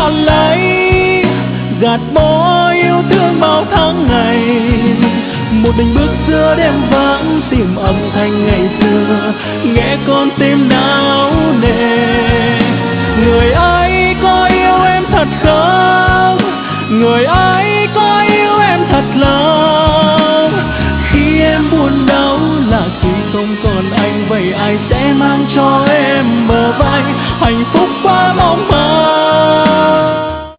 lăn lấy, gạt bỏ yêu thương bao tháng ngày. Một mình bước giữa đêm vắng tìm âm thanh ngày xưa, nghe con tim náo nề. Người ấy có yêu em thật không? Người ấy có yêu em thật lòng? Khi em buồn đau là khi không có